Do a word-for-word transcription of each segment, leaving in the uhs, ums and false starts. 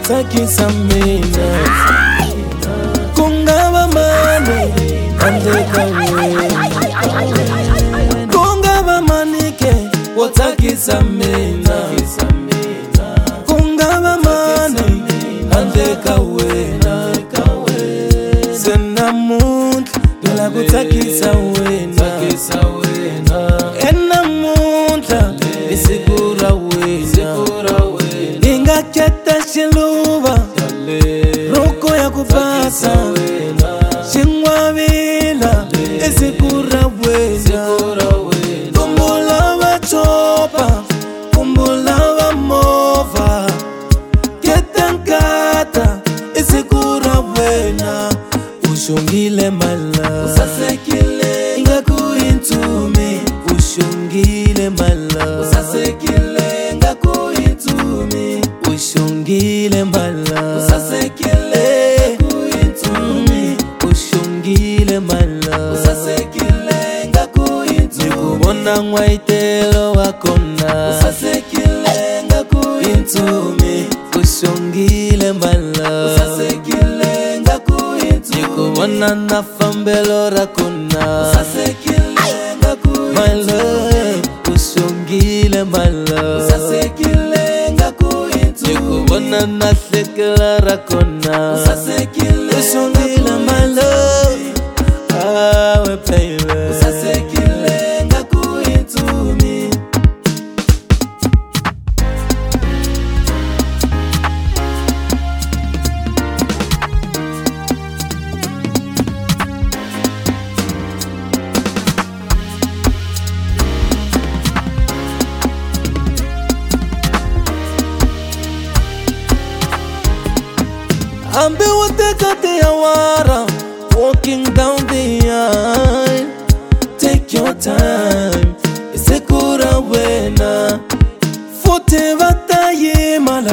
utakisa mina kungaba mane andeka wena kungaba manike utakisa mina kungaba mane andeka wena sena muntu la kutakisa wena ena muntu isigura wena ingaketa shiluba roko ya kupasa shingwabila isigura wena kumbula wachopa kumbula wa mova ketankata isigura wena ushungile mala usasekile ngaku into me ushungile mala usasekile ngaku into me ushungile mala usasekile ngaku into me ushungile mala usasekile ngaku into me nikubona ngwaitelo wakona usasekile ngaku into me ushungile mala usasekile ngaku nikubona nafambelo rakona usasekile ngaku my love ushungile my love usasekile ngaku nikubona nasekela rakona usasekile ushungile my love awe baby usasekile ngaku into me I'm be with the Katiyawara, walking down the aisle. Take your time, it's a kura wena. Fote vataye mala,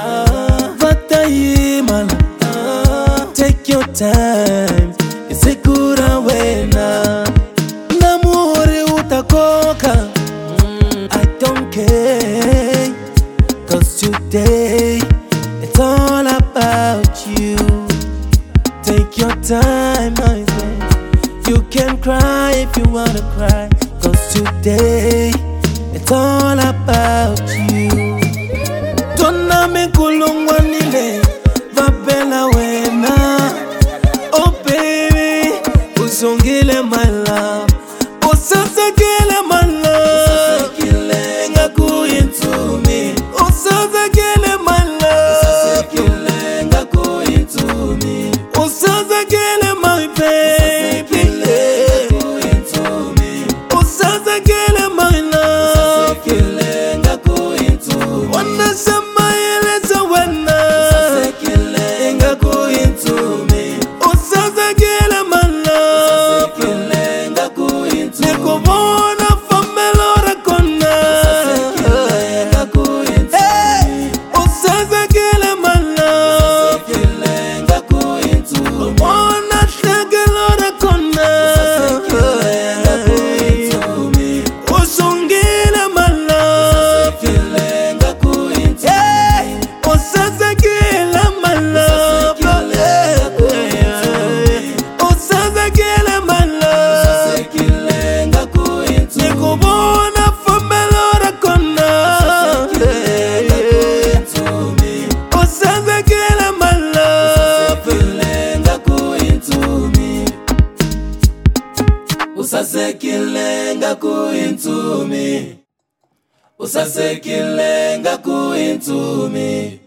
vataye mala. Take your time, it's a kura wena. Namuri utakoka, I don't care, cause today it's all about you. Take your time, my friend. You can cry if you wanna cry, cause today it's all about you. Donna me kulungwa nile vapela wena. Oh baby, usungile my love, usasakile my love, usasakile ngaku into me, usasakile my love, usasakile ngaku into me, usasakile my baby, ngaku into me, usasakile my love, usasakile ngaku into me, wana sema eleza wena, usasakile ngaku into me, usasakile my love, usasakile ngaku into me, nikubona famelo rakona, usasakile ngaku into me, usasakile my love, usasakile ngaku into me, wana shagelo rakona, usasakile ngaku into me, usungile my love, usasakile ngaku into me, usasakile my love, usasakile my love, usasakile ngaku into me, nikubona famelo rakona, usasakile ngaku into me, usasakile my love, usasakile ngaku into me, usasekile ngaku into me, usasekile ngaku into me.